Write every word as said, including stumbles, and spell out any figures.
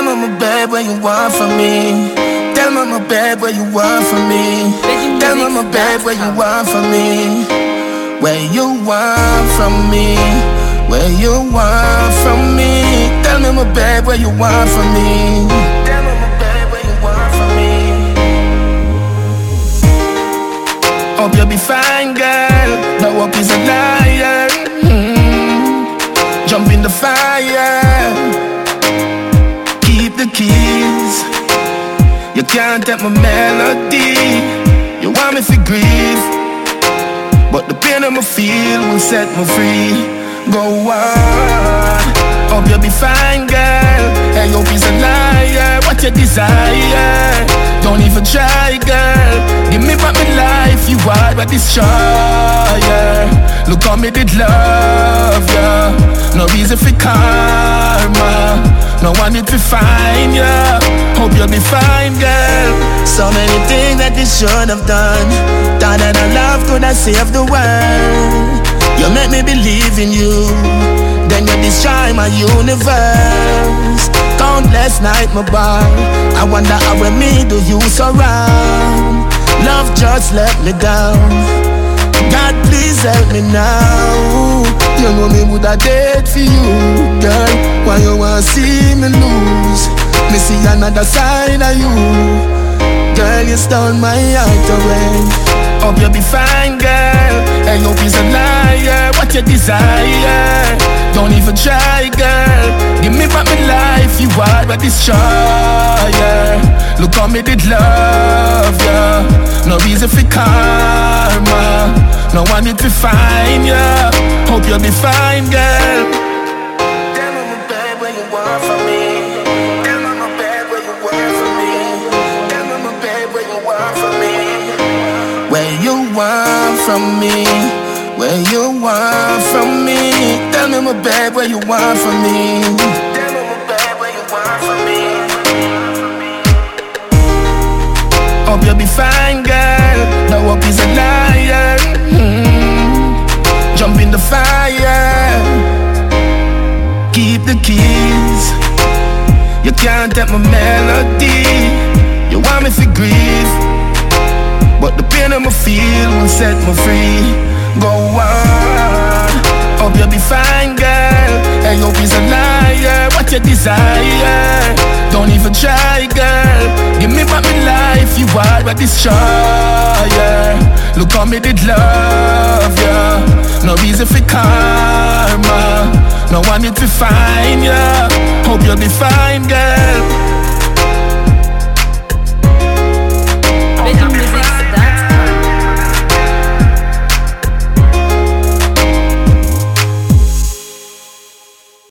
me I'm a bad what you want from me. Tell me I'm a bad what you want from me. Tell me I'm a bad what you want from me. Where you want from me. Where you want from me. Tell me I'm a bad what you want from me. Tell me I'm a bad what you want from me. Hope you'll be fine, girl. The hope is a liar. Mm-hmm. Jump in the fire. Keep the keys. You can't take my melody. You want me to grieve, but the pain I'ma feel will set me free. Go on. Hope you'll be fine, girl. Hey, hope is a liar. What you desire? Don't even try, girl. Give me back my life. You are a destroyer. Look how me did love ya. No reason for karma. No one need to find ya. Hope you'll be fine, girl. So many things that you should have done. Thought that our love could have saved the world. You make me believe in you, then you destroy my universe. Countless nights my bar, I wonder how when me do you surround. Love just let me down. God please help me now. You know me woulda dead for you, girl. Why you wanna see me lose? Me see another side of you. Girl, you stole my heart away. Hope you'll be fine, girl. And hope is a liar. What you desire? Don't even try, girl. Give me back my life. You are a destroyer. Look how me did love ya. No reason for karma. No one need to find ya. Hope you'll be fine, girl. Tell me I'm bad what you want from me. Tell me I'm bad what you want from me. Tell me I'm bad what you want from me. Where you want from me, where you want from me. Tell me I'm a bad where you want from me. Tell me I'm a bad where you want from me. Hope you'll be fine, girl. The hope is a liar. Mm-hmm. Jump in the fire. Keep the keys. You can't take my melody. You want me to grieve, but the pain I'ma feel will set me free. Go on. Hope you'll be fine, girl. Hey, hope is a liar. What you desire? Don't even try, girl. Give me back my life. You are a destroyer. Look how me did love ya. No reason for karma. No one need to find ya. Hope you'll be fine, girl.